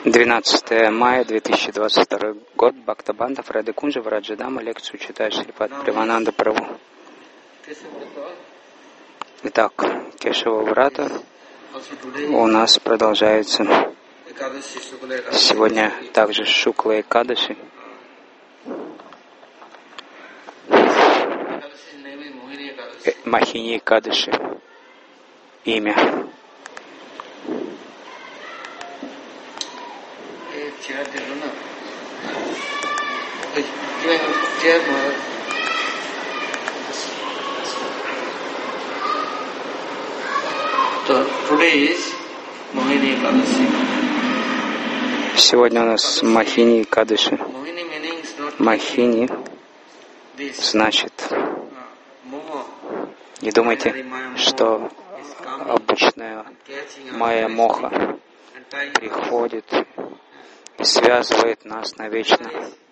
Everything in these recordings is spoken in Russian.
12 мая 2022 год. Бхактабандха Радха Кунджа Враджадама. Лекцию читает Шрипад Прабхананда Прабху. Итак, Кешава Врата у нас продолжается. Сегодня также Шукла Экадаши. Махини Экадаши. Имя. Сегодня у нас Махини Экадаши. Махини значит, не думайте, что обычная майя моха приходит и связывает нас навечно.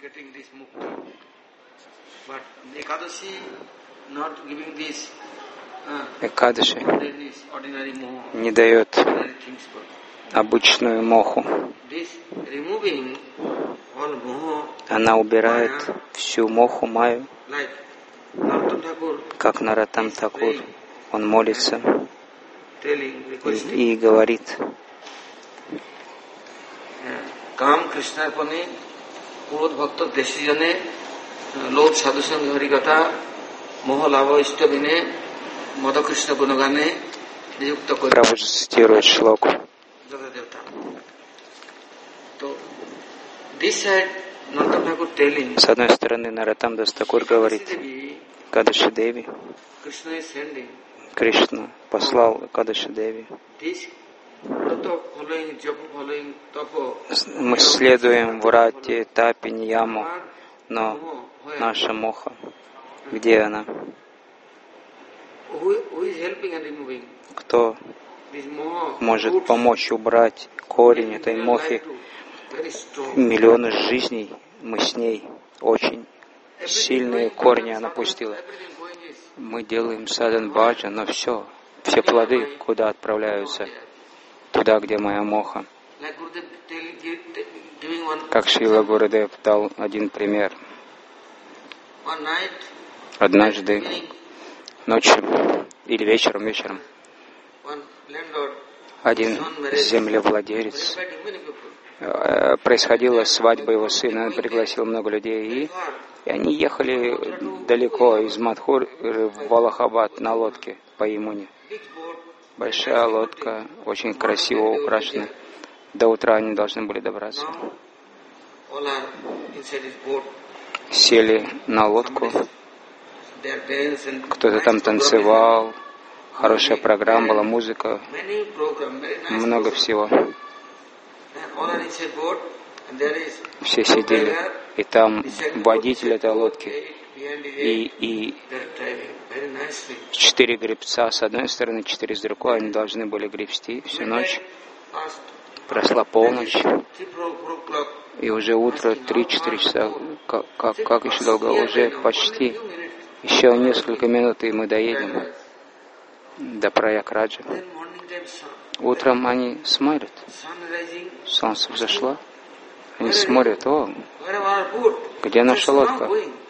Экадаши не дает обычную моху. Она убирает всю моху майю, как Нароттам Такур. Он молится и говорит: Кам Кришна Пани, Урод Бхакта Дешижане, Лод Садусанг Хариката, Мохалава Иштабине, Мада Кришна Гунагане, Ньюкта Кой. Прабху цитирует шлоку. С одной стороны, Нароттам Дас Такур говорит: Кадаши Деви, Кришна послал Кадаши Деви. Мы следуем Врате, Тапе, Нияму, но наша моха, где она? Кто может помочь убрать корень этой мохи? Миллионы жизней мы с ней, очень сильные корни она пустила. Мы делаем садан баджан, но все плоды куда отправляются? Туда, где моя моха. Как Шрила Гурудев дал один пример. Однажды ночью или вечером один землевладелец, происходила свадьба его сына, он пригласил много людей, и они ехали далеко из Мадхур в Аллахабад на лодке по Ямуне. Большая лодка, очень красиво украшена. До утра они должны были добраться. Сели на лодку. Кто-то там танцевал. Хорошая программа была, музыка. Много всего. Все сидели. И там водитель этой лодки. И 4 гребца с одной стороны, 4 с другой. Они должны были гребсти всю ночь. Прошла полночь. И уже утро, 3-4 часа. Как еще долго? Уже почти. Еще несколько минут, и мы доедем до Праяграджа. Утром они смотрят. Солнце взошло. Они смотрят: о, где наша лодка?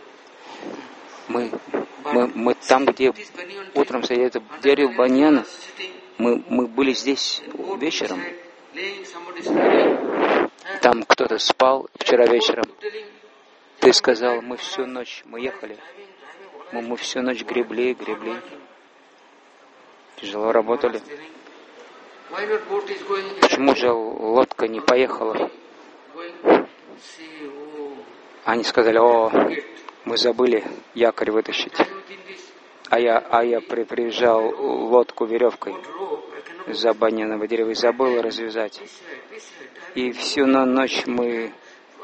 Мы там, где утром сидит дерево баньяна, мы были здесь вечером. Там кто-то спал вчера вечером. Ты сказал, мы всю ночь, мы ехали. Мы всю ночь гребли. Тяжело работали. Почему же лодка не поехала? Они сказали: о, мы забыли якорь вытащить. А я приезжал лодку веревкой за баньяновое дерево и забыл развязать. И всю ночь мы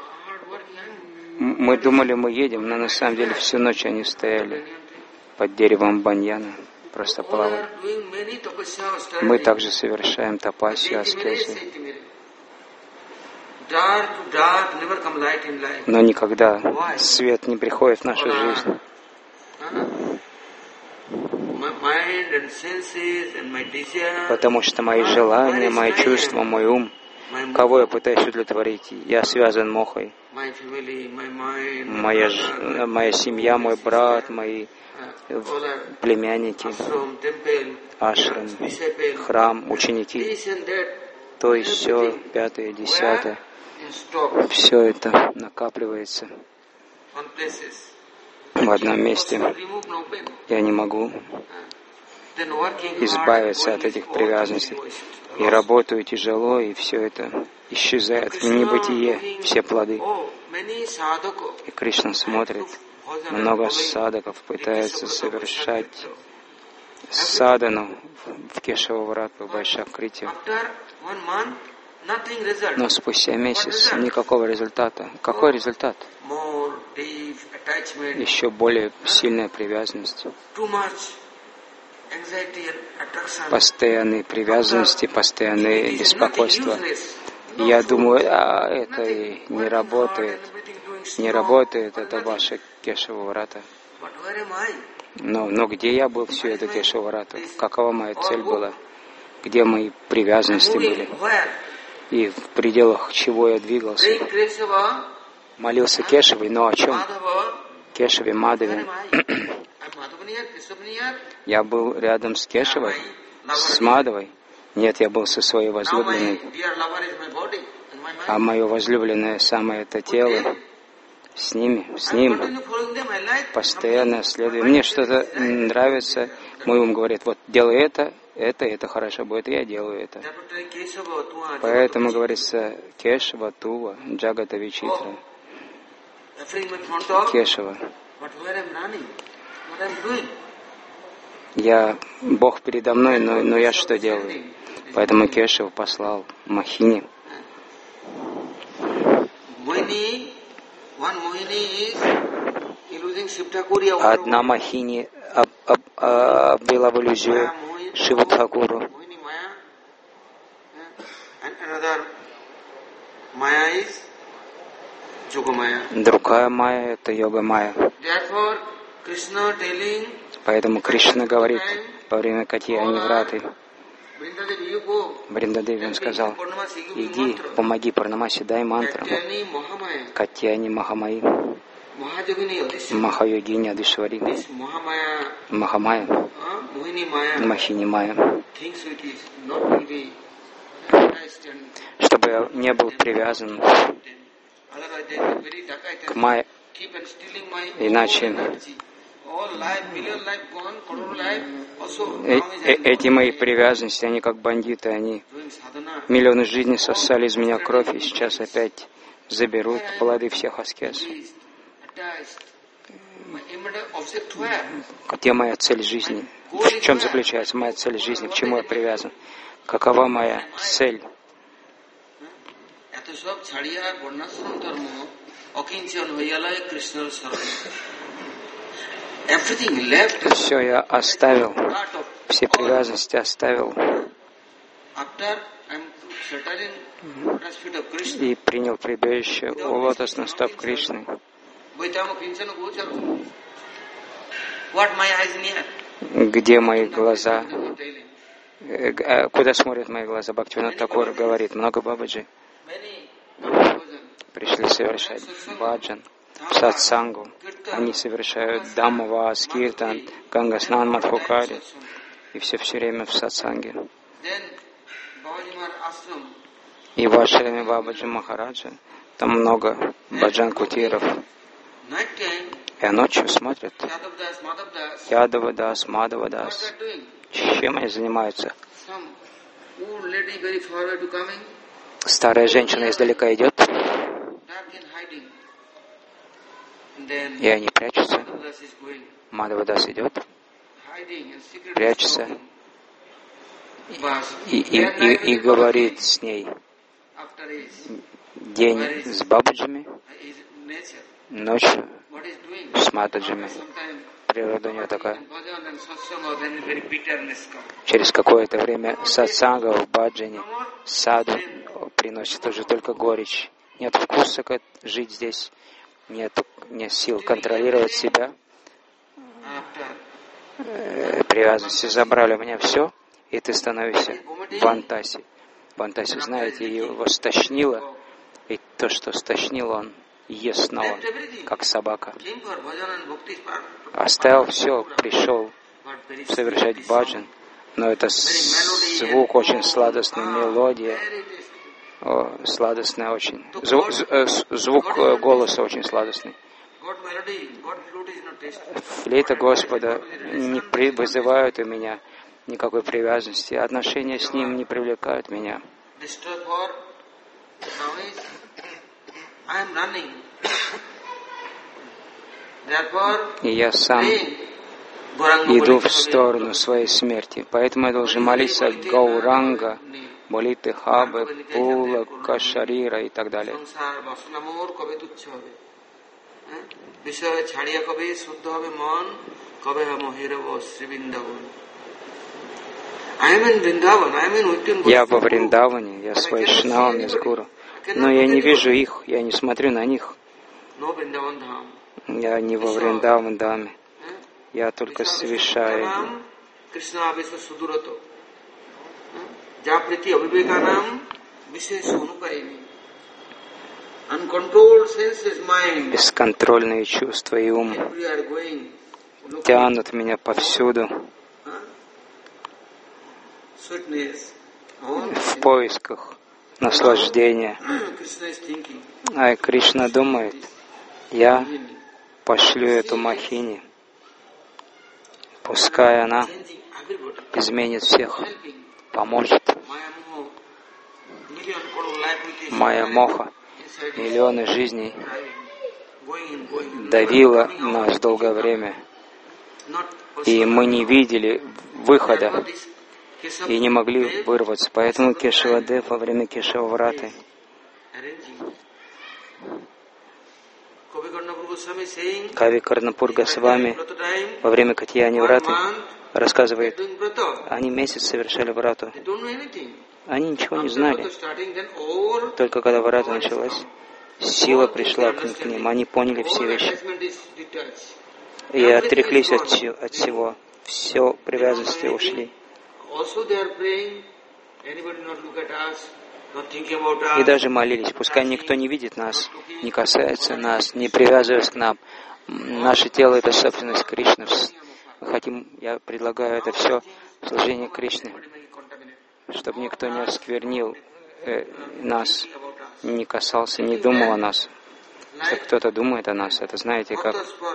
думали, мы едем, но на самом деле всю ночь они стояли под деревом баньяна, просто плавали. Мы также совершаем тапасию, аскезы. Но никогда свет не приходит в нашу жизнь. Потому что мои желания, мои чувства, мой ум Кого я пытаюсь удовлетворить? Я связан мохой. Моя семья, мой брат, мои племянники, ашрам, храм, ученики, то есть все, пятое, десятое, все это накапливается в одном месте. Я не могу избавиться от этих привязанностей. И работаю тяжело, и все это исчезает в небытие, все плоды. И Кришна смотрит, много садаков пытаются совершать садану в Кешава-врату, в Вайшакрите. Но спустя месяц никакого результата. Какой результат? Еще более сильная привязанность. Постоянные привязанности, постоянные беспокойства. Я думаю, это и не работает. Не работает это ваше Кешава-врата. Но где я был всю эту Кешава-врату? Какова моя цель была? Где мои привязанности были? И в пределах чего я двигался? Молился Кешавой, но о чем? Кешаве, Мадхаве. Я был рядом с Кешавой, с Мадхавой. Нет, я был со своей возлюбленной. А мое возлюбленное самое это тело. С ним постоянно следую. Мне что-то нравится, мой ум говорит, вот делай это хорошо будет, я делаю это. Поэтому говорится Кешава, Тува, Джагата Вичитра. Кешава. Бог передо мной, но я что делаю? Поэтому Кешава послал Мохини. Одна Мохини обвела в иллюзию Шиву Тхакуру. Другая майя — это йога-майя. Поэтому Кришна говорит во время Катьяни-враты, Вриндадеви, он сказал, иди, помоги Парнамасе, дай мантру. Катьяни Махамаи, Махайогини Адишвари, Махамая, Махини Майя. Чтобы я не был привязан к майе, иначе эти мои привязанности, они как бандиты, они миллионы жизней сосали из меня кровь, и сейчас опять заберут плоды всех аскез. Где моя цель жизни? В чем заключается моя цель жизни? К чему я привязан? Какова моя цель? Все я оставил, все привязанности оставил и принял прибежище у лотосных стоп Кришны. Где мои глаза? Куда смотрят мои глаза? Бхактивинода Такур говорит, много бабаджи пришли совершать баджан, сатсангу. Они совершают Даммавас, Киртан, Гангаснан, Мадхукари. И все время в сатсанге. И в ашраме Бабаджи Махараджа там много баджан-кутиров. И ночью смотрят Ядава Дас, Мадава Дас. Чем они занимаются? Старая женщина издалека идет, и они прячутся. Мадава Дас идет, прячется и говорит с ней. День с бабаджами, ночью с матаджами. Природа у нее такая. Через какое-то время сатсанга в баджане саду приносит уже только горечь. Нет вкуса жить здесь, нет сил контролировать себя. Привязанности забрали у меня все, и ты становишься в антасе. Фантазии, знаете, его стошнило, и то, что стошнило, он ест снова, как собака. Оставил все, пришел совершать баджан, но это звук очень сладостный, мелодия, сладостная очень, звук голоса очень сладостный. Флейта Господа не вызывают у меня никакой привязанности, отношения с Ним не привлекают меня. И я сам иду в сторону своей смерти. Поэтому я должен молиться Гауранга, молитвы Хабы, Пула, Кашарира и так далее. Я во Вриндаване, я с Вайшнавами, с Гуру. Но я не вижу их, я не смотрю на них. Я не во Вриндаване, я только совершаю. Бесконтрольные чувства и ум тянут меня повсюду в поисках наслаждения. А Кришна думает, я пошлю эту Махини, пускай она изменит всех, поможет. Майя Моха, миллионы жизней давила нас долгое время, и мы не видели выхода и не могли вырваться. Поэтому Кешавадев во время Кешававраты Кави Карнапур Госвами во время Катьяни Враты рассказывает, они месяц совершали врату. Они ничего не знали. Только когда врата началась, сила пришла к ним, они поняли все вещи. И отреклись от всего. Все привязанности ушли. И даже молились, пускай никто не видит нас, не касается нас, не привязываясь к нам. Наше тело — это собственность Кришны. Мы хотим, я предлагаю это все в служение Кришны, чтобы никто не осквернил нас, не касался, не думал о нас. Если кто-то думает о нас, это знаете как?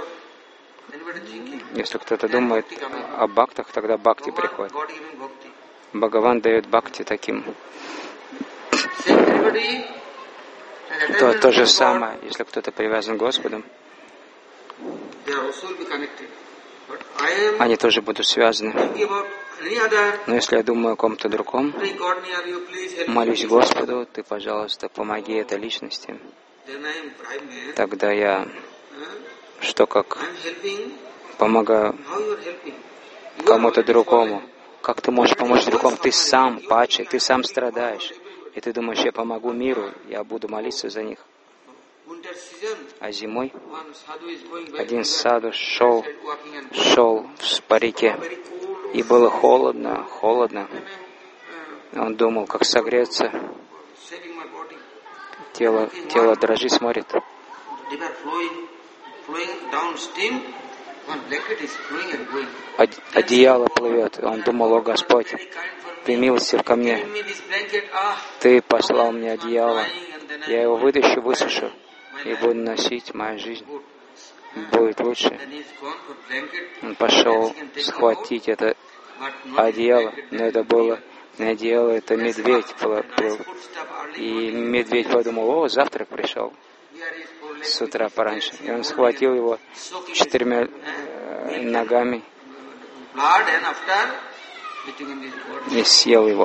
Если кто-то думает о бхактах, тогда бхакти приходит. Бхагаван дает бхакти таким. То же самое, если кто-то привязан к Господу, они тоже будут связаны. Но если я думаю о ком-то другом, молюсь Господу, ты, пожалуйста, помоги этой личности, тогда я что как помогаю кому-то другому. Как ты можешь помочь другому? Ты сам падший, ты сам страдаешь. И ты думаешь, я помогу миру, я буду молиться за них. А зимой один саду шел по реке, и было холодно. Он думал, как согреться. Тело дрожит, смотрит. Одеяло плывет. Он думал, о Господь, Ты милостив ко мне. Ты послал мне одеяло. Я его высушу и буду носить. Моя жизнь будет лучше. Он пошел схватить это одеяло, но это было не одеяло, это медведь был. И медведь подумал, о, завтрак пришел с утра пораньше. И он схватил его 4 ногами и съел его.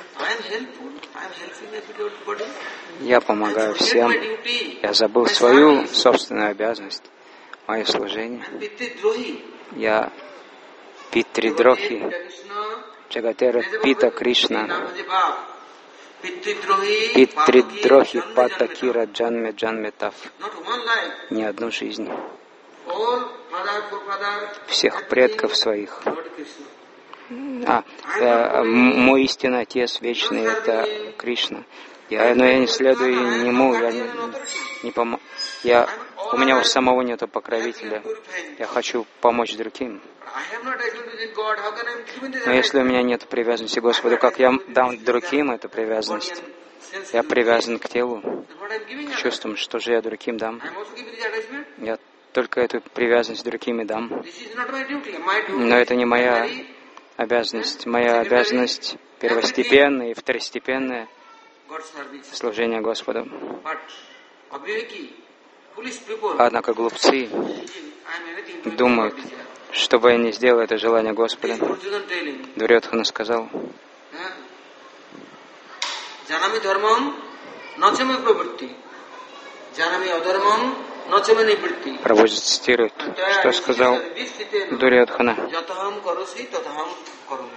Я помогаю всем. Я забыл свою собственную обязанность, мое служение. Я Питридрохи, Джагатера Пита Кришна, Питридрохи Патакира Джанме Тав. Ни одну жизнь. Всех предков своих Мой истинный Отец вечный — это Кришна. Но я не следую Нему, у меня у самого нету покровителя. Я хочу помочь другим. Но если у меня нет привязанности к Господу, как я дам другим эту привязанность? Я привязан к телу, к чувствам, что же я другим дам? Я только эту привязанность другим и дам. Но это не моя обязанность. Моя обязанность первостепенная и второстепенная — служение Господу. Однако глупцы думают, что бы я ни сделал, это желание Господа. Дурьодхана сказал: Janami dharmam nachame pravritti. Janami adharmam nachame nivritti. Прабхупада цитирует, что сказал Дурьодхана. Yataham karosi tataham karomi.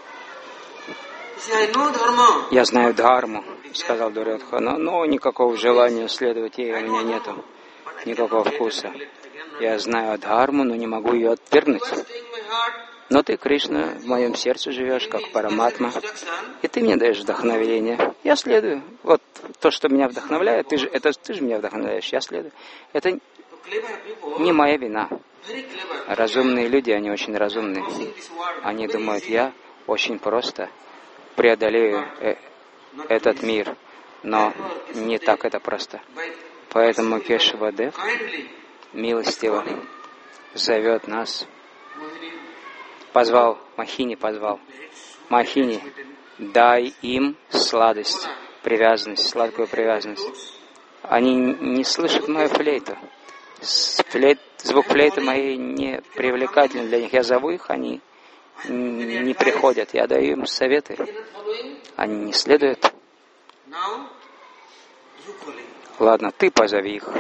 Я знаю дхарму, сказал Дурьодхана, но никакого желания следовать ей у меня нету, никакого вкуса. Я знаю дхарму, но не могу ее отвергнуть. Но ты, Кришна, в моем сердце живешь, как Параматма, и ты мне даешь вдохновение. Я следую. Вот то, что меня вдохновляет, ты же меня вдохновляешь, я следую. Это не моя вина. Разумные люди, они очень разумные. Они думают, я очень просто преодолею этот мир, но не так это просто. Поэтому Кешавадев милостиво зовет нас. Махини позвал. Махини, дай им сладость, привязанность, сладкую привязанность. Они не слышат мою флейту. Звук флейты моей не привлекателен для них. Я зову их, они не приходят. Я даю им советы. Они не следуют. Ладно, ты позови их.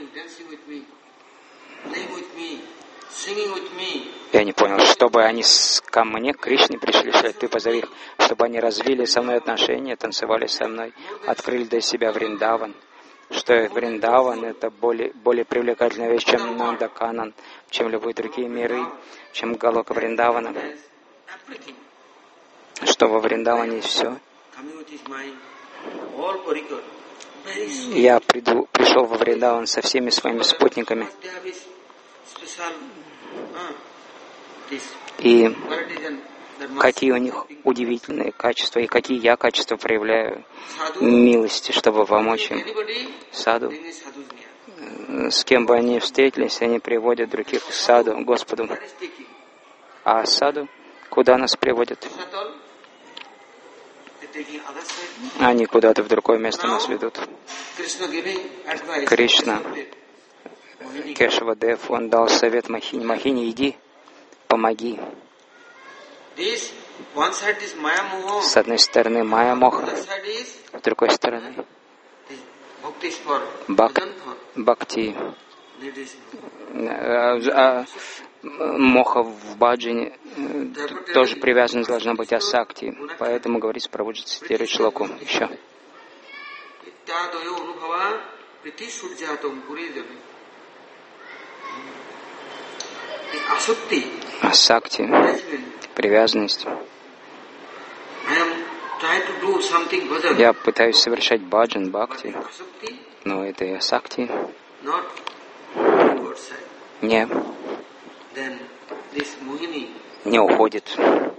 Я не понял, чтобы они ко мне, к Кришне пришли, ты позови их, чтобы они развили со мной отношения, танцевали со мной, открыли для себя Вриндаван. Что Вриндаван — это более привлекательная вещь, чем Нандаканан, чем любые другие миры, чем Галока Вриндавана. Что во Вриндаване есть все. Я пришел во Вриндаван со всеми своими спутниками. И какие у них удивительные качества, и какие я качества проявляю милости, чтобы помочь им. Саду, с кем бы они встретились, они приводят других к саду, Господу. А саду, куда нас приводят? Они куда-то в другое место нас ведут. Кришна, Кешавадев, он дал совет Махини. Махини, иди, помоги. С одной стороны Майя Моха, с другой стороны Бхакти. Моха в баджане тоже привязанность должна быть асакти. Поэтому говорится, Прабхупада цитирует шлоку еще. Асакти, привязанность. Я пытаюсь совершать баджан, бхакти, но это и асакти. Не уходит.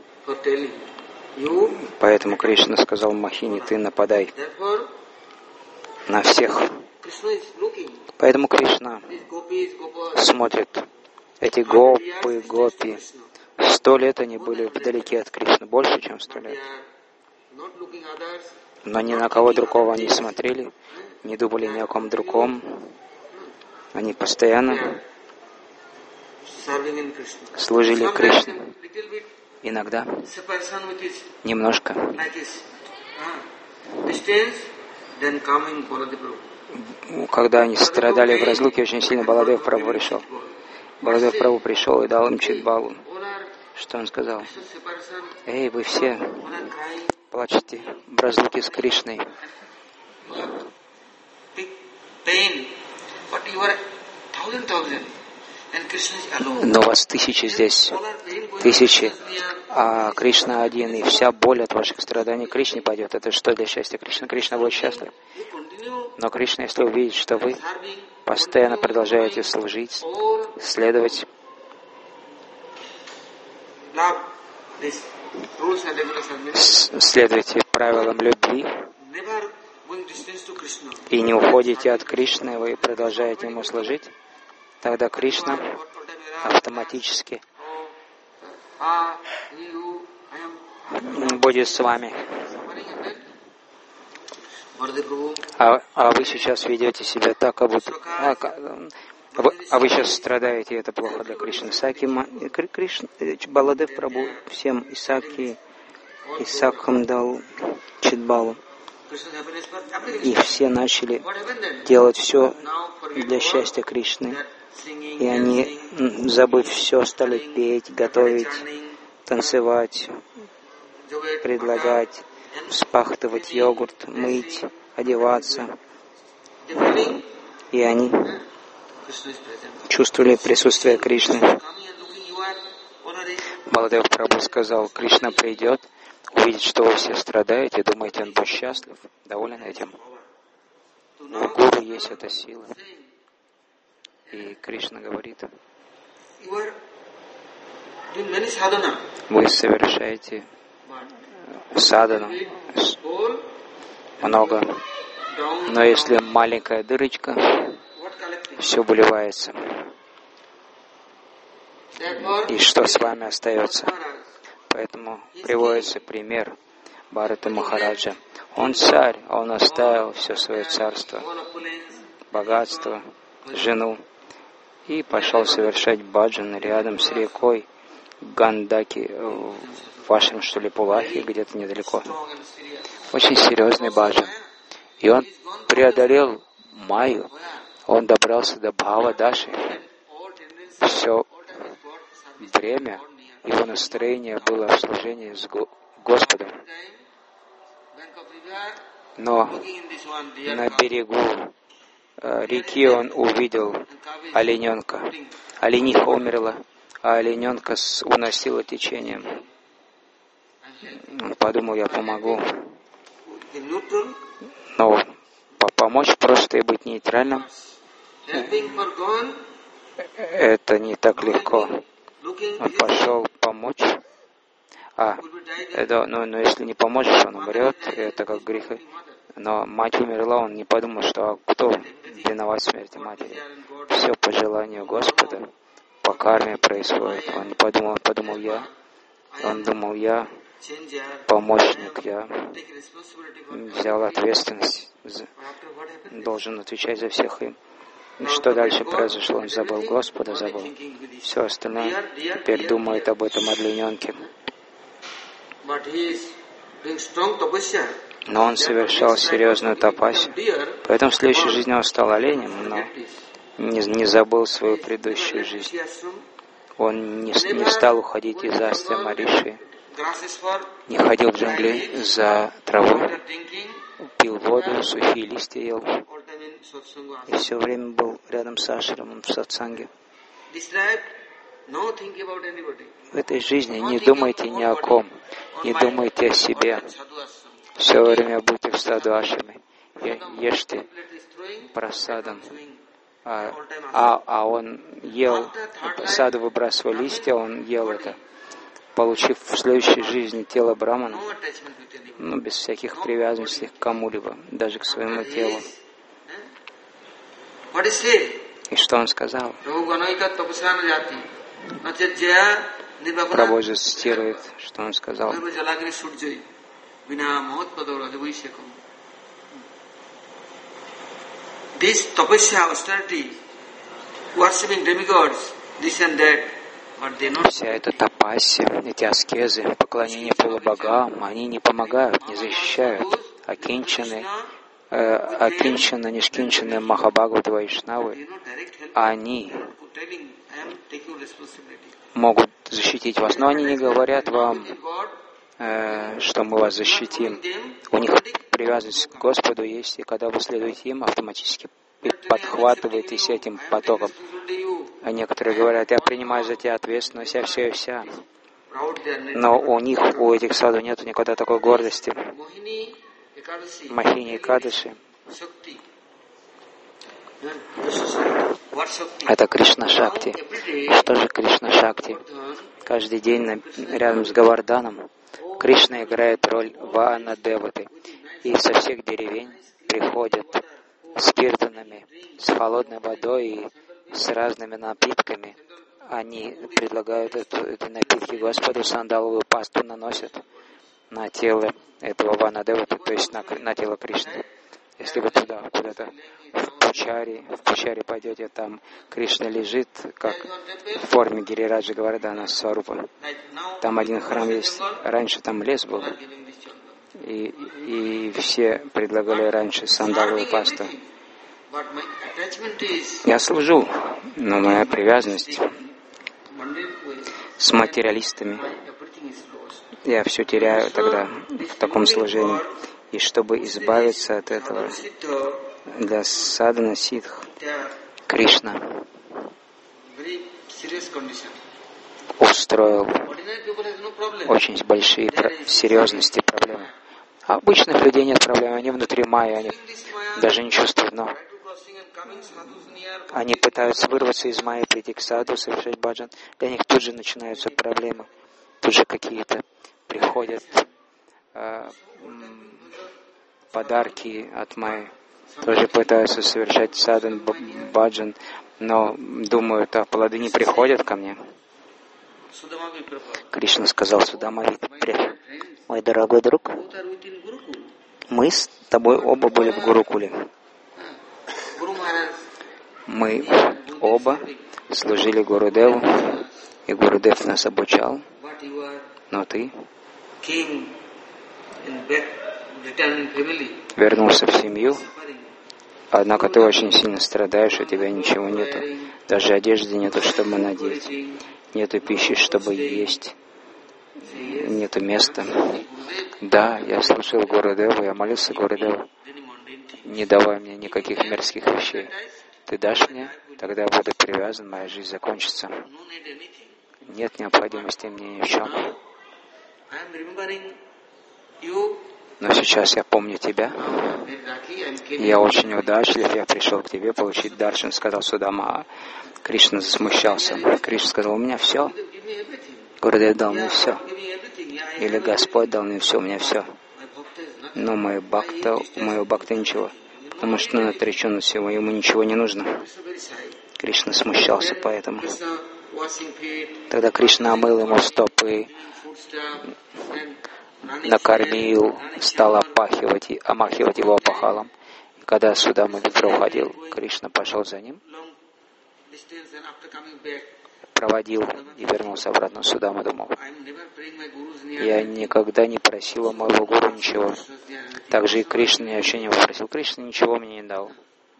Поэтому Кришна сказал Махини, ты нападай на всех. Поэтому Кришна смотрит. Эти гопи. 100 лет они были вдалеке от Кришны, больше, чем 100 лет. Но ни на кого другого они не смотрели, не думали ни о ком другом. Они постоянно служили Кришне. Иногда, немножко. Когда они страдали в разлуке очень сильно, Баладев Прабху пришел. Баладев Прабху пришел и дал им Читбалу. Что он сказал? Эй, вы все плачете в разлуке с Кришной. Но вас тысячи здесь, тысячи, а Кришна один, и вся боль от ваших страданий Кришне пойдет. Это что для счастья Кришны? Кришна будет счастлив. Но Кришна, если увидит, что вы постоянно продолжаете служить, следовать следуйте правилам любви и не уходите от Кришны, вы продолжаете Ему служить, тогда Кришна автоматически будет с вами. А вы сейчас ведете себя так, как будто... А вы сейчас страдаете, и это плохо для Кришны. Кришна, Баладев Прабху всем Исакхам дал Чидбалу. И все начали делать все для счастья Кришны. И они, забыв все, стали петь, готовить, танцевать, предлагать, вспахтывать йогурт, мыть, одеваться. И они чувствовали присутствие Кришны. Баладев Прабху сказал, Кришна придет, увидит, что вы все страдаете, думаете, он будет счастлив, доволен этим. У Гуру есть эта сила. И Кришна говорит, вы совершаете садану много, но если маленькая дырочка, все выливается. И что с вами остается? Поэтому приводится пример Бхарата Махараджа. Он царь, а он оставил все свое царство, богатство, жену, и пошел совершать баджан рядом с рекой Гандаки, в вашем, что ли, Пулахе, где-то недалеко. Очень серьезный баджан. И он преодолел Майю, он добрался до Бхава-даши. Все время его настроение было в служении с Господом. Но на берегу реки он увидел олененка. Олениха умерла, а олененка уносила течением. Он подумал, я помогу. Но помочь просто и быть нейтральным, это не так легко. Он пошел помочь. Но если не поможешь, он умрет, это как грех. Но мать умерла, он не подумал, что кто виноват в смерти матери. Все по желанию Господа, по карме происходит. Он не подумал, я. Он думал, я помощник, я взял ответственность, должен отвечать за всех им. И что дальше произошло? Он забыл Господа, забыл все остальное. Теперь думает об этом олененке. Но он совершал серьезную тапасию. Поэтому в следующей жизни он стал оленем, но не забыл свою предыдущую жизнь. Он не стал уходить из Астя Мариши, не ходил в джунгли за травой, пил воду, сухие листья ел. И все время был рядом с ашрамом в сатсанге. В этой жизни не думайте ни о ком, не думайте о себе. Все время будьте в саду ашраме. Ешьте прасадом. А он ел, саду выбрасывал листья, он ел это, получив в следующей жизни тело Брамана, без всяких привязанностей к кому-либо, даже к своему телу. И что он сказал? Прабху же цитирует, что он сказал. This tapasya, austerity, worshipping demigods, this and that, but they not. Вся эта тапасия, эти аскезы, поклонение полубогам, они не помогают, не защищают. Окинченные, нишкинченные Махабхагаваты Вайшнавы, они могут защитить вас, но они не говорят вам, что мы вас защитим. У них привязанность к Господу есть, и когда вы следуете им, автоматически подхватываетесь этим потоком. А некоторые говорят, я принимаю за тебя ответственность, я все и вся. Но у них, у этих саду нет никогда такой гордости. Мохини Экадаши — это Кришна Шакти. Что же Кришна Шакти? Каждый день рядом с Говарданом Кришна играет роль Ваана Деваты. И со всех деревень приходят с киртанами, с холодной водой и с разными напитками. Они предлагают эти напитки Господу, сандаловую пасту наносят на тело этого Ваана Деваты, то есть на тело Кришны. Если вы туда, куда-то в Пучаре пойдете, там Кришна лежит, как в форме Гирираджа Говардана Сварупа. Там один храм есть. Раньше там лес был. И все предлагали раньше сандаловую пасту. Я служу, но моя привязанность с материалистами, я все теряю тогда в таком служении. И чтобы избавиться от этого, для садхана ситх Кришна устроил очень большие серьезности проблемы. А обычных людей нет проблем, они внутри майи, они даже не чувствуют, но они пытаются вырваться из майи, прийти к саду, совершать баджан, для них тут же начинаются проблемы, тут же какие-то приходят подарки от майи, тоже пытаются совершать садан, баджан, но думают, а плоды не приходят ко мне. Кришна сказал Судама: мой дорогой друг, мы с тобой оба были в Гурукуле. Мы оба служили Гурудеву, и Гурудев нас обучал, но ты вернулся в семью, однако ты очень сильно страдаешь, у тебя ничего нету, даже одежды нету, чтобы надеть, нету пищи, чтобы есть, нету места. Да, я слушал Гурудеву, я молился Гурудеву, не давай мне никаких мерзких вещей. Ты дашь мне, тогда я буду привязан, моя жизнь закончится. Нет необходимости мне ни в чем. Но сейчас я помню тебя. Я очень удачлив, я пришел к тебе получить даршан, сказал Судама. Кришна засмущался. Кришна сказал: у меня все. Гурудев дал мне все. Или Господь дал мне все, у меня все. Но у моего бхакта ничего. Потому что он отречен от всего, ему ничего не нужно. Кришна смущался поэтому. Тогда Кришна омыл ему стопы, накормил, стал омахивать его опахалом. И когда Судама уходил, Кришна пошел за ним, проводил и вернулся обратно. Судама думал: я никогда не просил у моего гуру ничего. Также и Кришна я вообще не попросил. Кришна ничего мне не дал.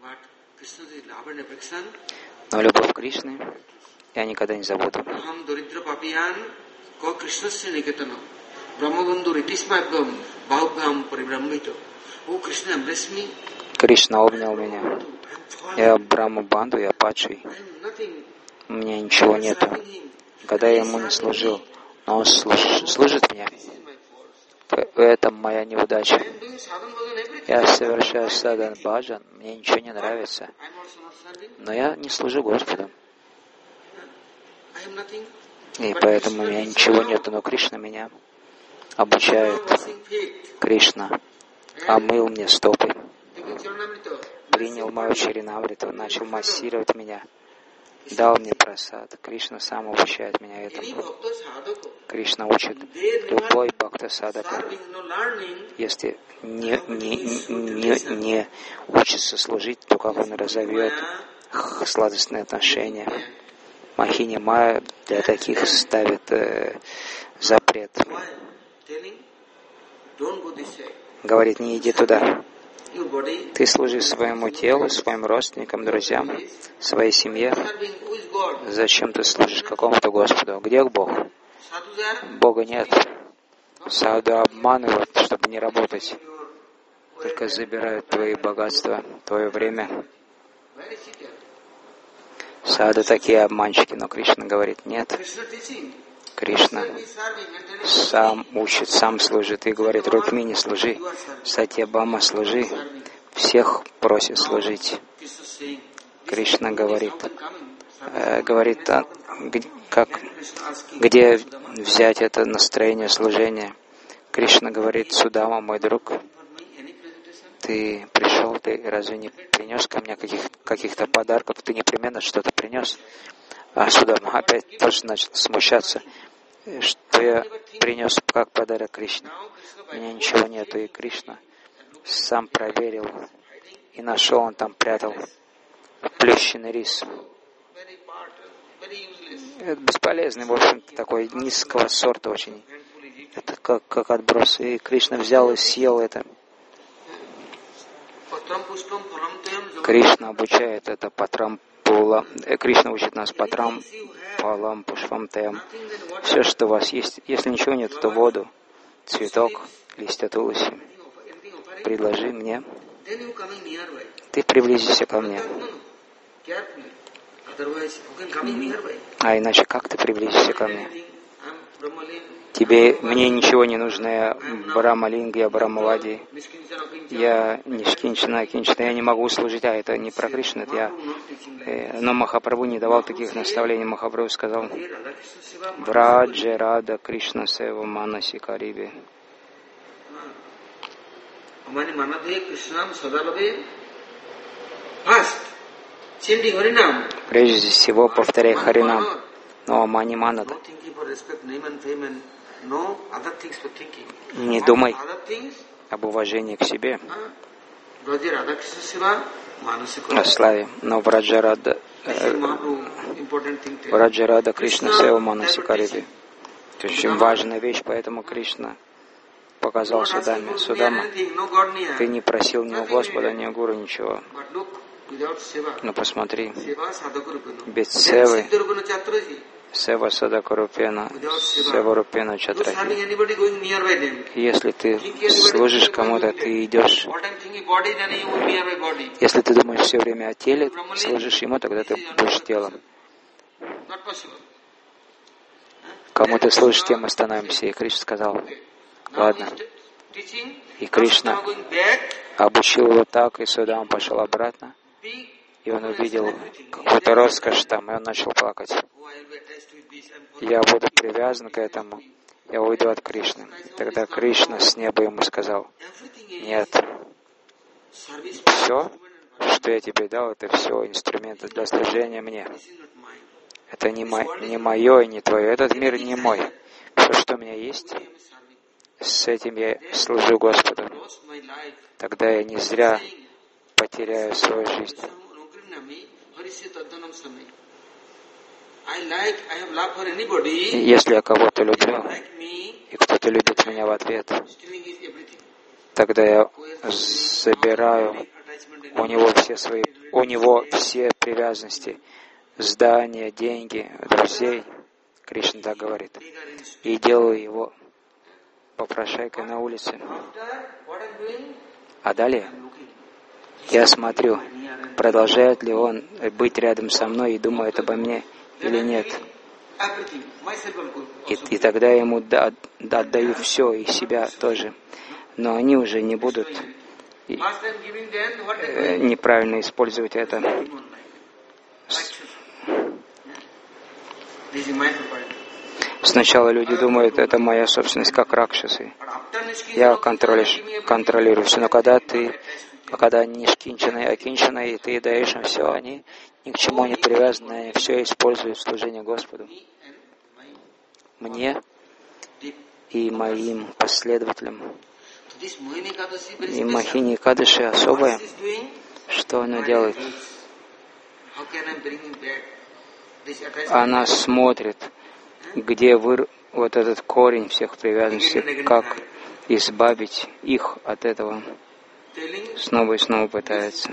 Но любовь Кришны я никогда не забуду. Кришна обнял меня. Я Брахма Банду, я падший. У меня ничего нету. Когда я ему не служил, но он служит мне. В этом моя неудача. Я совершаю садан баджан, мне ничего не нравится. Но я не служу Господу. И поэтому у меня ничего нету, но Кришна меня обучает. Кришна омыл мне стопы, принял мою чаринамриту, начал массировать меня, дал мне прасад. Кришна сам обучает меня этому. Кришна учит любой бхакта садака. Если не учится служить, то как он разовьет сладостные отношения? Мохини Майя для таких ставит запрет. Говорит: не иди туда. Ты служи своему телу, своим родственникам, друзьям, своей семье. Зачем ты служишь какому-то Господу? Где Бог? Бога нет. Саду обманывают, чтобы не работать. Только забирают твои богатства, твое время. Саду такие обманщики, но Кришна говорит, нет. Кришна сам учит, сам служит и говорит, Рукмини, служи, Сатьябама, служи, всех просит служить. Кришна говорит, где взять это настроение служения. Кришна говорит, Судама, мой друг, ты пришел, ты разве не принес ко мне каких-то подарков, ты непременно что-то принес? А Судама опять тоже начал смущаться, что я принес как подарок Кришне. У меня ничего нету, и Кришна сам проверил, и нашел, он там прятал плющенный рис. Это бесполезный, в общем-то, такой низкого сорта очень. Это как отброс. И Кришна взял и съел это. Кришна обучает это патрам пула. Кришна учит нас патрам палам пушвам таям. Все, что у вас есть, если ничего нет, то воду, цветок, листья туласи. Предложи мне. Ты приблизишься ко мне. А иначе как ты приблизишься ко мне? Мне ничего не нужно, я Брамалинга, я Брамалади, я Нишкинчана, Акинчана, я не могу служить, а это не про Кришну, это я. Но Махапрабху не давал таких наставлений. Махапрабху сказал, Враджа Рада Кришна Сева Манаси Кариби. Прежде всего повторяй Харинам, но Мани Манада. Не думай об уважении к себе, о славе, но Враджарада Кришна Сева Манаси Кариби. Это очень важная вещь, поэтому Кришна показал Судаме. Судама, ты не просил ни у Господа, ни у Гуру ничего. Но посмотри, без севы, сева садакарупена, сева рупена чатрахи. Если ты служишь кому-то, ты идешь. Если ты думаешь все время о теле, служишь ему, тогда ты будешь телом. Кому ты служишь, тем мы становимся. И Кришна сказал, ладно. И Кришна обучил его так, и Судама пошел обратно. И он увидел какую-то роскошь там, и он начал плакать. Я буду привязан к этому, я уйду от Кришны. Тогда Кришна с неба ему сказал, нет, все, что я тебе дал, это все инструменты для служения мне. Это не мое и не твое, этот мир не мой. Все, что у меня есть, с этим я служу Господу. Тогда я не зря потеряю свою жизнь. Если я кого-то люблю, и кто-то любит меня в ответ, тогда я забираю у него все привязанности, здания, деньги, друзей, Кришна так говорит, и делаю его попрошайкой на улице. А далее я смотрю, продолжает ли он быть рядом со мной и думает обо мне или нет. И тогда я ему отдаю все, и себя тоже. Но они уже не будут неправильно использовать это. Сначала люди думают, это моя собственность, как ракшасы. Я контролирую все. Но когда они шкинчаны, окинчаны, и ты даешь им все, они ни к чему не привязаны, они все используют в служении Господу. Мне и моим последователям. И Мохини Экадаши особое, что она делает? Она смотрит, где вот этот корень всех привязанностей, как избавить их от этого. Снова и снова пытается.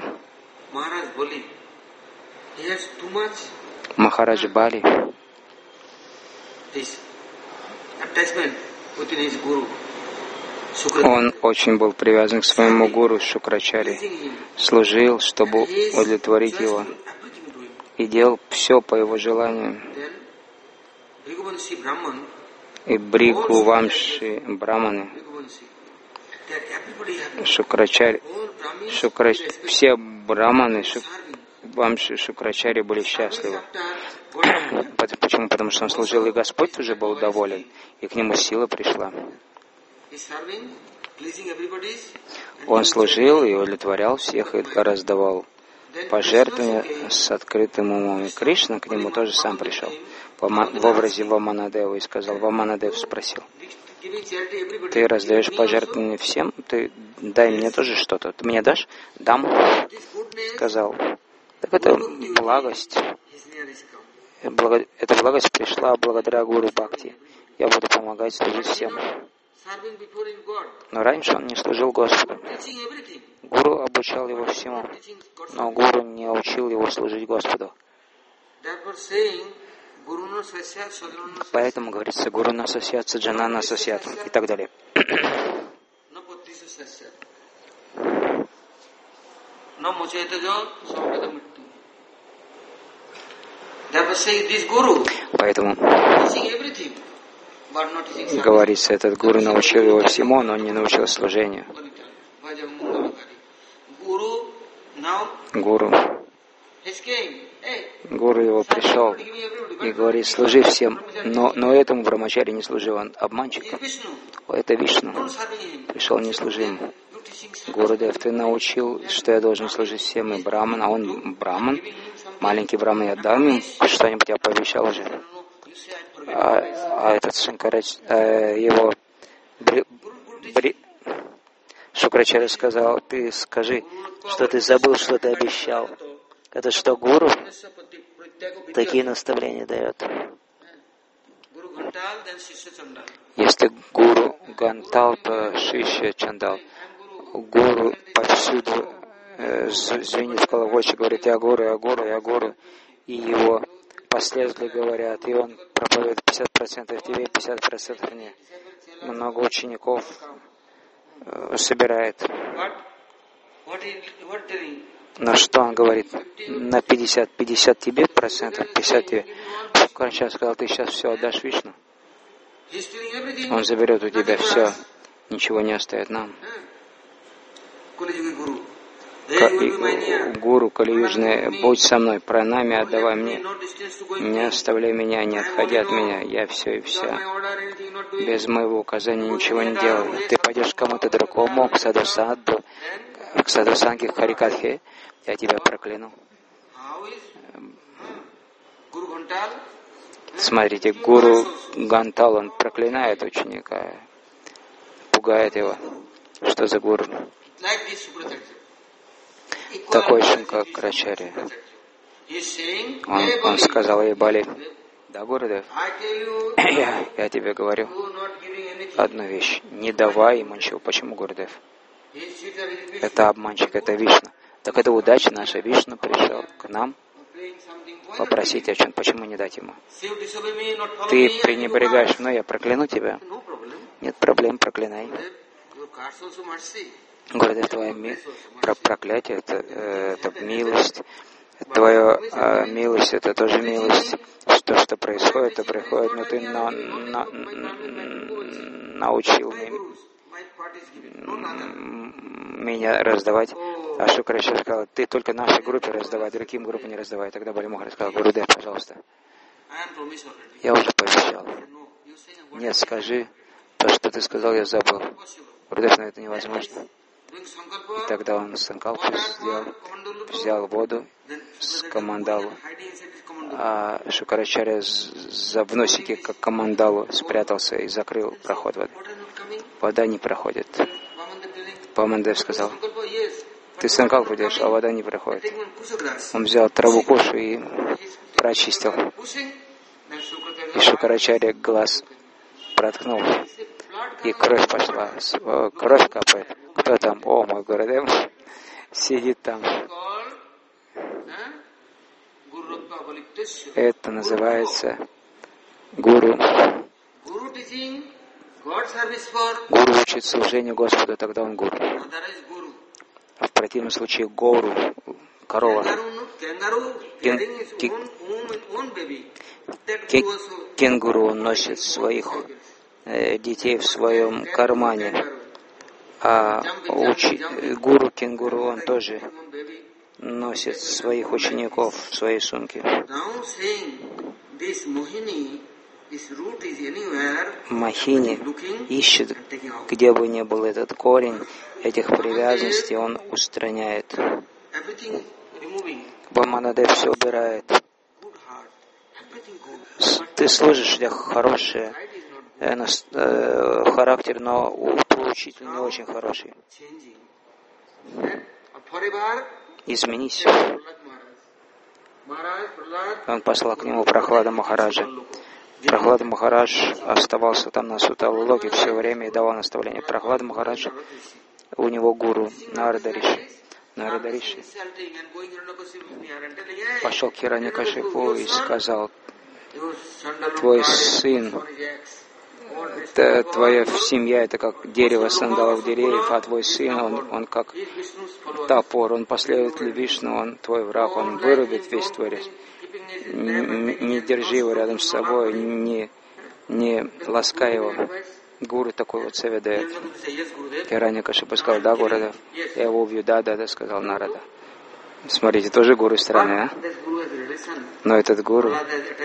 Махарадж Бали он очень был привязан к своему гуру Шукрачари, служил, чтобы удовлетворить его. и делал все по его желанию. И Бригу Вамши Браманы, Шукрачари, все браманы, Вамши, Шукрачари были счастливы. Почему? Потому что он служил, и Господь уже был доволен, и к нему сила пришла. Он служил и удовлетворял всех, и раздавал пожертвования с открытым умом. И Кришна к нему тоже сам пришел в образе Ваманадева и сказал, Ваманадев спросил, ты раздаешь пожертвования всем, ты дай мне тоже что-то. Ты мне дашь? Дам. Сказал. Так это благость. Эта благость пришла благодаря Гуру Бхакти. Я буду помогать служить всем. Но раньше он не служил Господу. Гуру обучал его всему, но Гуру не учил его служить Господу. Поэтому говорится Гуру Насасьят, Саджана Насасьят и так далее. Поэтому говорится, этот Гуру научил его всему, но не научил служению. Гуру его пришел и говорит, служи всем, но этому Брамачари не служил, он обманщик. Это Вишну. Пришел не служим. Гурудев, ты научил, что я должен служить всем, и Браман, а он Браман, маленький Браман, я дам им что-нибудь, я пообещал уже. А этот Шанкарач, его Шукрачарья сказал, ты скажи, что ты забыл, что ты обещал. Это что, Гуру такие наставления дает? Если Гуру Гантал, то Шишья Чандал. Гуру повсюду звенит в колокольчик, говорит, я Гуру, и его последователи говорят, и он проповедует 50% тебе, 50% мне. Много учеников собирает. На что он говорит? На 50 тебе процентов, 50 тебе. Шукарачарья сказал, ты сейчас все отдашь Вишну. Он заберет у тебя все, ничего не оставит нам. Гуру Кали-южный, будь со мной, пранами отдавай мне, не оставляй меня, не отходи от меня, я все и вся. Без моего указания ничего не делаю. Ты пойдешь к кому-то другому, к садхусанге, к Харикатхе, я тебя прокляну. Смотрите, Гуру Гантал, он проклинает ученика, пугает его. Что за гуру? Такой Шанкарачарья. Он сказал ей Бали, да, Гурудев, я тебе говорю одну вещь, не давай ему ничего. Почему, Гурудев? Это обманщик, это Вишну. Так это удача наша, Вишну пришел к нам попросить о чем, почему не дать ему? Ты пренебрегаешь мной, я прокляну тебя. Нет проблем, проклинай. Гурудев, твоя проклятие, это милость. Твоя милость, это тоже милость. Что происходит, то приходит, но ты научил меня раздавать. А Шукрачарья сказал, ты только нашей группе раздавай, другим группам не раздавай. Тогда Бали Махарадж сказал, Гурудев, пожалуйста. Я уже пообещал. Нет, скажи, то, что ты сказал, я забыл. Гурудев, но это невозможно. И тогда он санкалпу взял воду с камандалу, а Шукарачарья в носике, как камандалу, спрятался и закрыл проход воды. Вода не проходит. Ваманадев сказал, ты санкалпу делаешь, а вода не проходит. Он взял траву кушу и прочистил. И Шукарачарья глаз проткнул. И кровь пошла. Кровь капает. Кто там? О, мой Гурудев сидит там. Это называется Гуру. Гуру учит служению Господу, тогда он Гуру. А в противном случае Гуру, корова. Кенгуру носит своих детей в своем кармане, а гуру кенгуру он тоже носит своих учеников в своей сумке. Махини ищет, где бы ни был этот корень этих привязанностей, он устраняет. Ваманадев все убирает. Ты служишь, у тебя хороший характер, но твой учитель не очень хороший. Изменись. Он послал к нему Прохлада Махараджа. Прохлада Махарадж оставался там на Суталоке все время и давал наставления. Прохлада Махарадж, у него гуру Нарада Риши. Нарада Риши пошел к Хираньякашипу и сказал: твой сын, твоя семья это как дерево сандалов деревьев, а твой сын, он как топор, он последователь Вишну, он твой враг, он вырубит весь твой рез. Не держи его рядом с собой, не ласкай его. Гуру такой вот совет дает. Хираньякашипу сказал: да, Гурудев, я его убью, да, сказал Нарада. Смотрите, тоже гуру страны, а? Но этот гуру,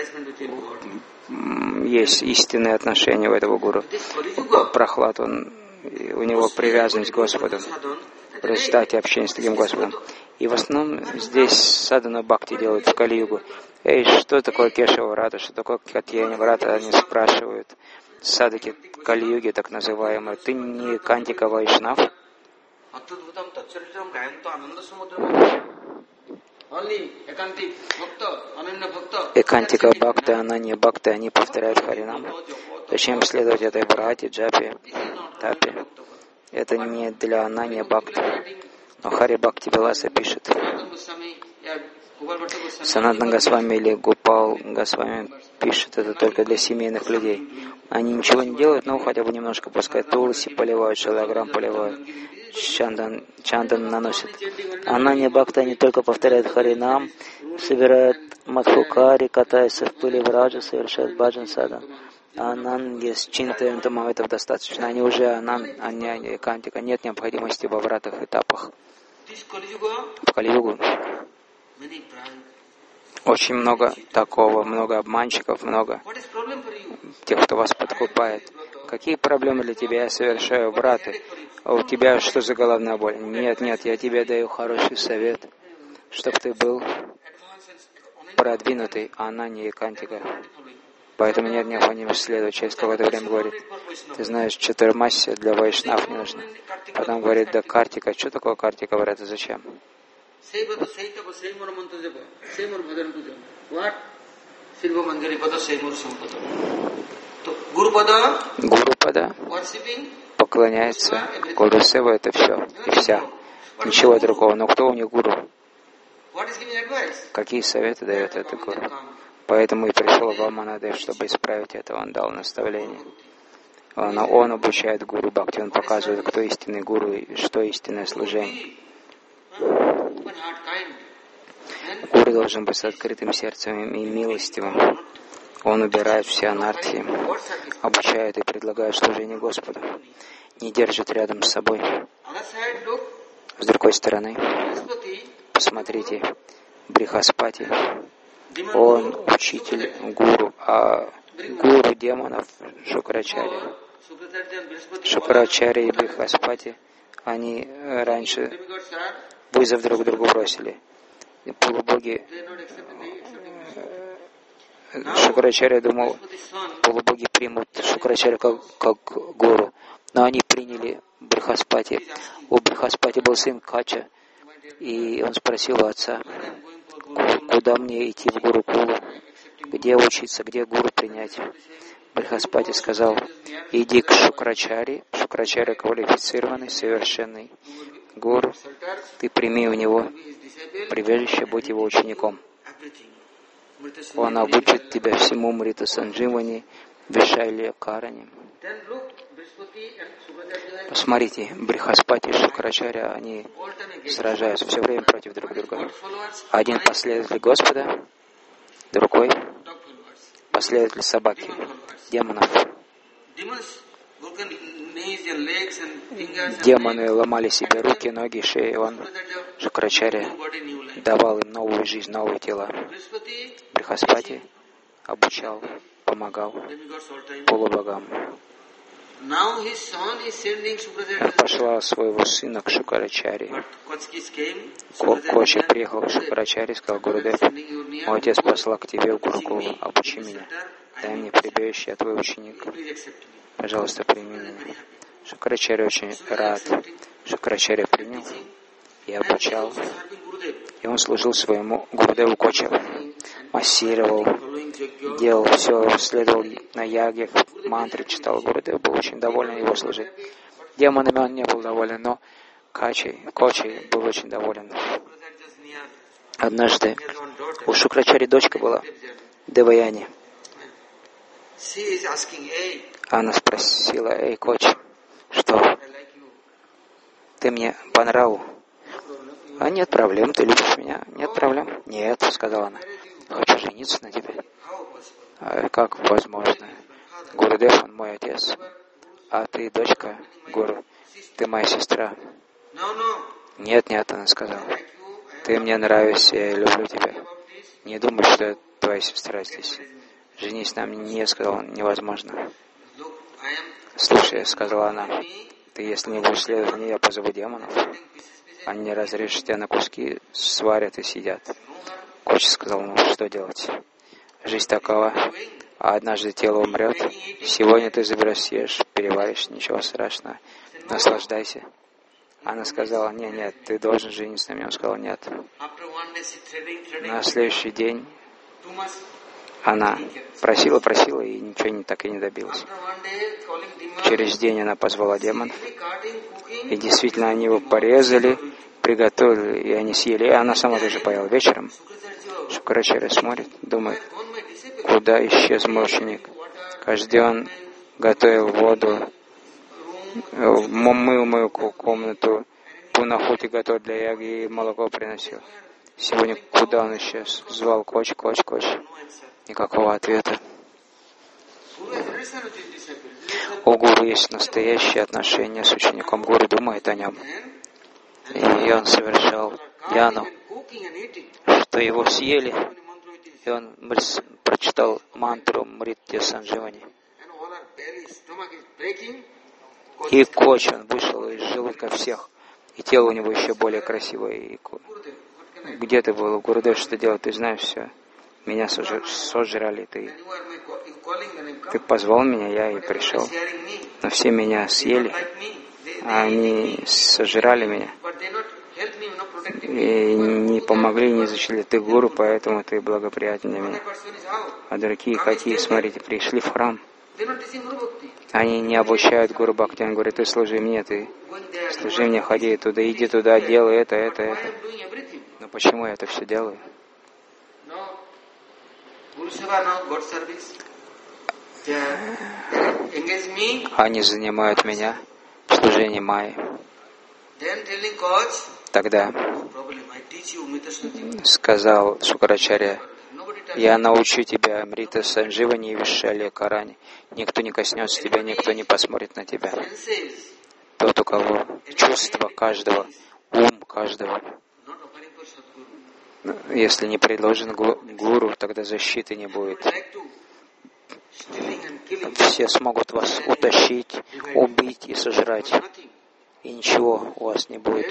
есть истинные отношения у этого гуру. Прохлад, у него привязанность к Господу в результате общения с таким Господом. И в основном здесь садхана бхакти делают в Кали-югу. Что такое Кешава Врата, что такое Катьяни Врата, они спрашивают. Садхаки Кали-юги, так называемые. Ты не Кантика Вайшнав? Экантика Бхакти, Ананья Бхакти, они повторяют Харинам. Зачем следовать этой Врате, Джапе, Тапе? Это не для Ананья Бхакти. Но Хари Бхакти Виласа пишет. Санатана Госвами или Гопал Госвами пишет это только для семейных людей. Они ничего не делают, но хотя бы немножко пускай тулси поливают, шалаграм поливают, чандан наносят. Ананья Бхакти, они только повторяют Харинам, собирают Мадхукари, катаются в пыли Враджа, совершают баджан садан. Ананья с чинтаем этого достаточно. Они уже Ананья и Кантика. Нет необходимости во вратах этапах. В Кали-югу очень много такого, много обманщиков, много тех, кто вас подкупает. Какие проблемы для тебя? Я совершаю враты. А у тебя что за головная боль? Нет, я тебе даю хороший совет, чтобы ты был продвинутый, Ананья и Кантика. Поэтому нет необходимости следовать. Через какое-то время говорит: ты знаешь, Чатурмасья для вайшнав не нужно. Потом говорит: да Картика, что такое Картика Врата, зачем? Гурупада поклоняется Гуру Сева, это все и вся. Ничего другого. Но кто у них гуру? Какие советы дает этот гуру? Поэтому и пришел Ваманадев, чтобы исправить это. Он дал наставление. Он обучает гуру Бхакти, он показывает, кто истинный гуру и что истинное служение. Гуру должен быть с открытым сердцем и милостивым. Он убирает все анархии, обучает и предлагает служение Господу. Не держит рядом с собой. С другой стороны, посмотрите, Брихаспати, он учитель гуру, а гуру демонов Шукрачарья. Шукрачарья и Брихаспати, они раньше вызов друг другу бросили. Полубоги, Шукрачарья думал, полубоги примут Шукрачарья как гуру, но они приняли Брихаспати. У Брихаспати был сын Кача, и он спросил у отца: куда мне идти в Гурукулу, где учиться, где гуру принять? Брихаспати сказал: иди к Шукрачаре. Шукрачарья квалифицированный, совершенный гуру. Ты прими у него прибежище, будь его учеником. Он обучит тебя всему Мрита Сандживани, Вишайли Карани. Посмотрите, Брихаспати и Шукрачаря, они сражаются все время против друг друга. Один последователь Господа, другой последователь собаки, демонов. Демоны ломали себе руки, ноги, шеи. Он, Шукрачаря, давал им новую жизнь, новые тела. Брихаспати обучал, помогал полубогам. Пошла своего сына к Шукрачаре. Кочи приехал к Шукрачаре и сказал: Гурудев, мой отец послал к тебе в Гурукулу, обучи меня. Дай мне прибежище, я твой ученик. Пожалуйста, прими меня. Шукрачаря очень рад. Шукрачаря принял и обучал. И он служил своему Гурудеву Кочи. Массировал, делал все, следовал на яге, мантры читал. Гурудев был очень доволен его служить. Демонами он не был доволен, но Кочи был очень доволен. Однажды у Шукрачари дочка была, Деваяни. Она спросила: эй, Кочи, что? Ты мне по нраву? А нет проблем, ты любишь меня? Нет проблем? Нет, сказала она. Хочу жениться на тебе. А как возможно? Гурудев, он мой отец. А ты дочка Гуру. Ты моя сестра. Нет, она сказала. Ты мне нравишься, я люблю тебя. Не думай, что я твоя сестра здесь. Женись на мне. Нет, сказал он, невозможно. Слушай, сказала она, ты если не будешь следовать мне, я позову демонов. Они разрежут тебя на куски, сварят и съедят. Кочи сказал, ну что делать? Жизнь такова, а однажды тело умрет. Сегодня ты заберешь, съешь, переваришь, ничего страшного. Наслаждайся. Она сказала: нет, ты должен жениться на мне. Он сказал: нет. На следующий день она просила и ничего так и не добилась. Через день она позвала демонов, и действительно они его порезали, приготовили, и они съели. И она сама тоже поела вечером. Шукрачаря смотрит, думает, куда исчез мой ученик. Каждый день он готовил воду, мыл мою комнату, пунахути готовил для яги и молоко приносил. Сегодня куда он исчез? Звал Коч. Никакого ответа. У гуру есть настоящие отношения с учеником. Гуру думает о нем. И он совершал яну, что его съели. И он прочитал мантру Мритья Сандживани. И Коч, он вышел из желудка всех. И тело у него еще более красивое. И где ты был, Гурудев, что делать? Ты знаешь все. Меня сожрали, ты позвал меня, я и пришел. Но все меня съели, а они сожрали меня. И не помогли, не защитили. Ты гуру, поэтому ты благоприятен для меня. А другие какие, смотрите, пришли в храм. Они не обучают гуру бхакти. Он говорит, ты служи мне, ходи туда, иди туда, делай это. Но почему я это все делаю? Они занимают меня в служении Майи. Тогда сказал Шукрачаря, я научу тебя Амрита Сандживани и Вишали Карани. Никто не коснется тебя, никто не посмотрит на тебя. Тот, у кого чувство каждого, ум каждого. Если не предложен гуру, тогда защиты не будет. Все смогут вас утащить, убить и сожрать. И ничего у вас не будет.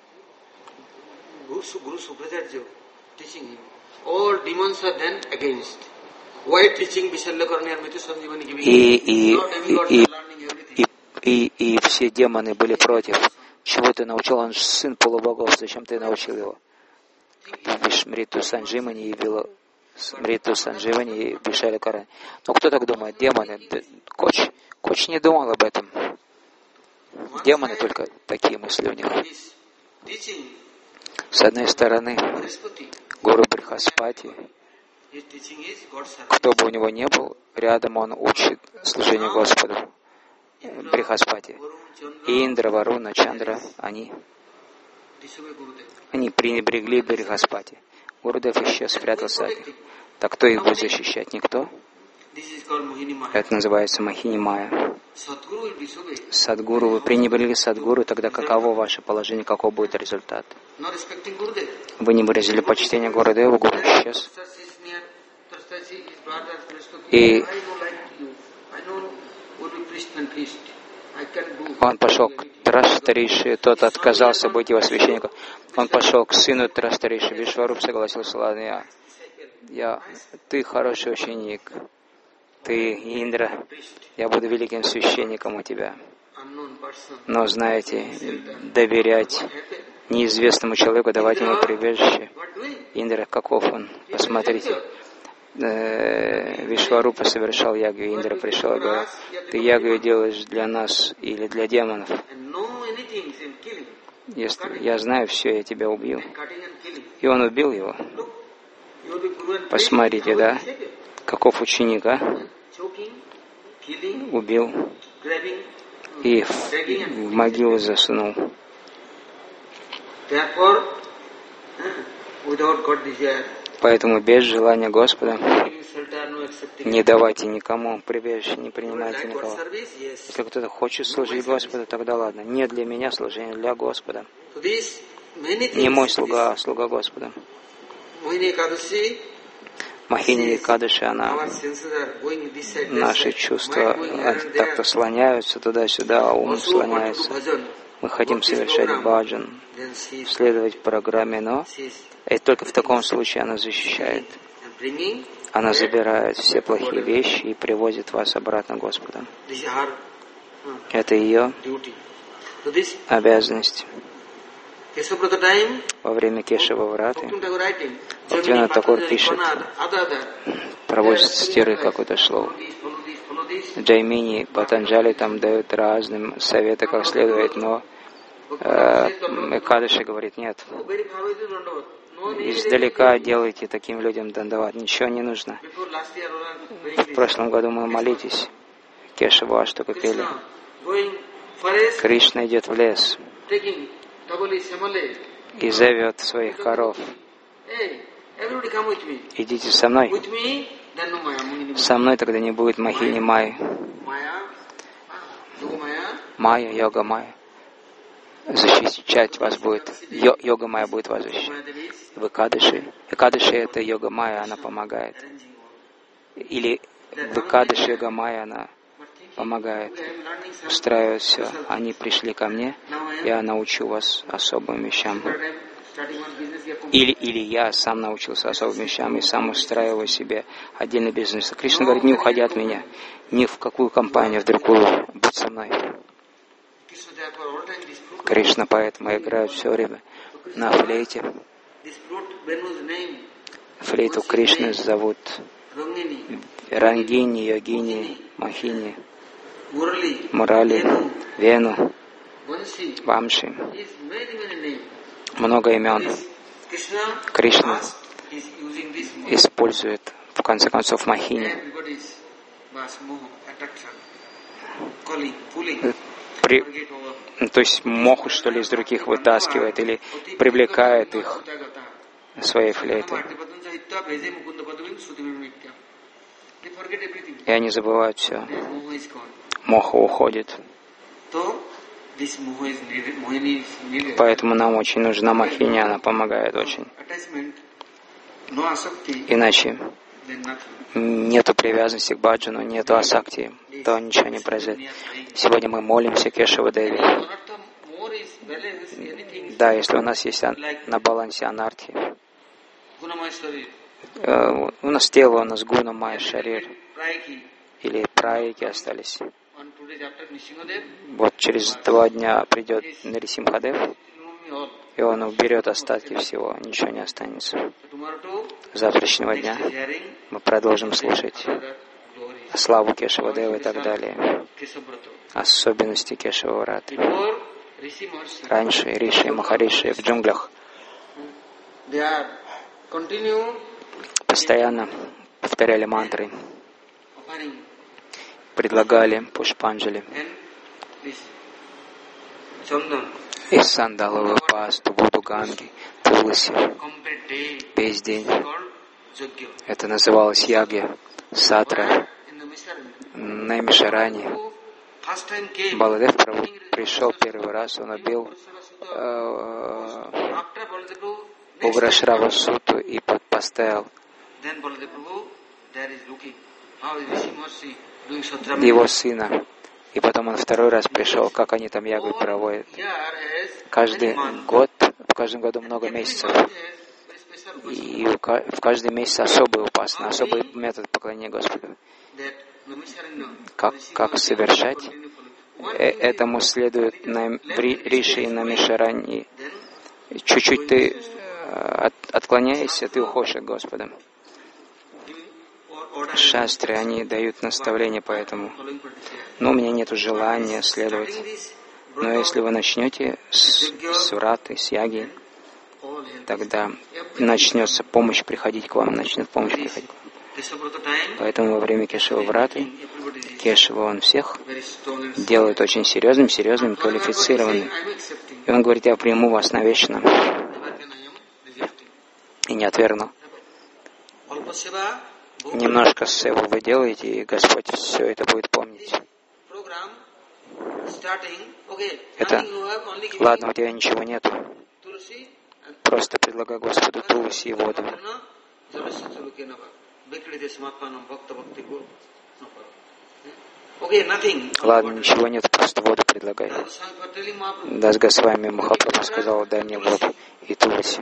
И все демоны были против. Чего ты научил? Он же сын полубогов. Зачем ты научил его? Мриту Сандживани и Вишали Карани. Но кто так думает? Демоны. Коч не думал об этом. Демоны только такие мысли у них. С одной стороны, гуру Брихаспати Кто бы у него ни был, рядом он учит служению Господу. Брихаспати. Индра, Варуна, Чандра, они пренебрегли Брихаспати. Гурудев исчез, спрятался от них. Так кто их будет защищать? Никто. Это называется Махини Майя. Садгуру, вы пренебрегли Садгуру, тогда каково ваше положение, каков будет результат? Вы не выразили почтение Гурудеву, Гуру исчез. И он пошел к Траштариши, тот отказался быть его священником. Он пошел к сыну Траштариши. Вишваруб согласился, ладно, ты хороший ученик, ты Индра, я буду великим священником у тебя. Но, знаете, доверять неизвестному человеку, давать ему прибежище. Индра, каков он? Посмотрите. Вишварупа совершал ягу, Индра пришел и говорил, ты ягу делаешь для нас или для демонов? Если я знаю все, я тебя убью. И он убил его. Посмотрите, да? Каков ученик, а? Убил и в могилу засунул. Поэтому без желания Господа не давайте никому прибежище, не принимайте никого. Если кто-то хочет служить Господу, тогда ладно. Не для меня служение, для Господа. Не мой слуга, а слуга Господа. Махини Экадаши, наши чувства так-то слоняются туда-сюда, а ум слоняется. Мы хотим совершать баджан, следовать программе, но и только в таком случае она защищает. Она забирает все плохие вещи и приводит вас обратно к Господу. Это ее обязанность. Во время Кешава Враты Бхактивинода Такур пишет, проводит стиры какое-то слово. Джаймини, Патанджали там дают разным советы, как следует, но Экадаши говорит, нет. Издалека делайте таким людям дандават, ничего не нужно. В прошлом году мы молитесь, Кешаву Аштаку пели. Кришна идет в лес и зовет своих коров. Идите со мной. Со мной тогда не будет Махини Майи. Майя, йога Майя. Защищать вас будет. Йога Майя будет вас защищать. В Экадаши. Экадаши это йога Майя, она помогает. Или в Экадаши йога Майя, она помогает устраивать все. Они пришли ко мне, я научу вас особым вещам. Или я сам научился особым вещам и сам устраиваю себе отдельный бизнес. Кришна говорит, не уходи от меня, ни в какую компанию, в другую, будь со мной. Кришна поэтому играет все время на флейте. Флейту Кришны зовут Рангини, Йогини, Махини, Мурали, Вену, Вамши. Много имен. Кришна использует, в конце концов, Махини. То есть моху, что ли, из других вытаскивает или привлекает их своей флейтой. И они забывают все. Моха уходит. Поэтому нам очень нужна Махини, она помогает очень. Иначе нету привязанности к баджану, нету асакти, то ничего не произойдет. Сегодня мы молимся Кешава Деви. Да, если у нас есть на балансе анархи, у нас тело, у нас гуна, майя, шарир, или праики остались. Вот через 2 дня придет Нарисимхадев, и он уберет остатки всего, ничего не останется. С завтрашнего дня мы продолжим слушать славу Кешава Девы и так далее, особенности Кешава Враты. Раньше Риши и Махариши в джунглях постоянно повторяли мантры, offering предлагали пушпанджали and this chandan, и сандаловую пасту, воду Ганги, туласи complete day весь день. called yajna. Это называлось ягья, сатра. In the Mishra, На Мишаране who first time came, Баладев Прабху пришел первый раз, он убил after Baladev Prabhu, Уграшрава Суту и поставил then Baladev Prabhu, there is looking how is Rishi Maharshi doing Satram. его сына. И потом он второй раз пришел, как они там ягу проводят. Каждый год, в каждом году много месяцев. И в каждый месяц особый упасна, особый метод поклонения Господу. Как совершать? Этому следует в Риши и на Мишаране. Чуть-чуть ты отклоняешься, ты уходишь от Господа. Шастры, они дают наставления по этому. Но у меня нет желания следовать. Но если вы начнете с враты, с яги, тогда начнется помощь приходить к вам, начнет помощь приходить к вам. Поэтому во время Кешева враты, Кешева он всех делает очень серьезным, квалифицированным. И он говорит, я приму вас навечно. И не отвергну. Немножко севу вы делаете, и Господь все это будет помнить. Это, ладно, у тебя ничего нету. Просто предлагай Господу туласи и воду. Ладно, ничего нет, просто воду предлагай. Дас Госвами Махапрабху сказал, дай мне воду и туласи.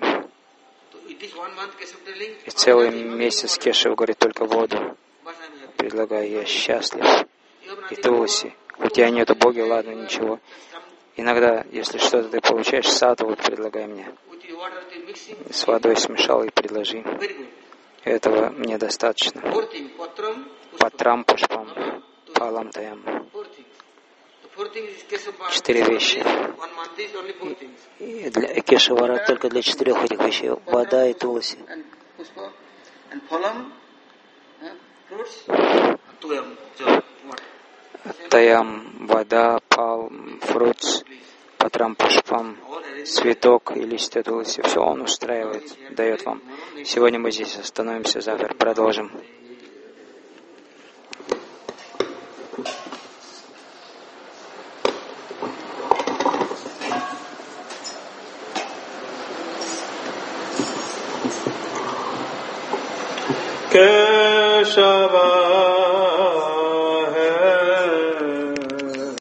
И целый месяц Кешев говорит только воду. Предлагаю, я счастлив. И туласи. У тебя нету Боги, ладно, ничего. Иногда, если что-то ты получаешь, саду, вот предлагай мне. С водой смешал и предложи. Этого мне достаточно. Патрам пушпам, палам таям. 4 вещи. И для Кешавара только для 4 этих вещей. Вода и туласи. Таям, вода, палм, фрукт, патрам пушпам, цветок и листья туласи. Все он устраивает, дает вам. Сегодня мы здесь остановимся, завтра продолжим. Keshava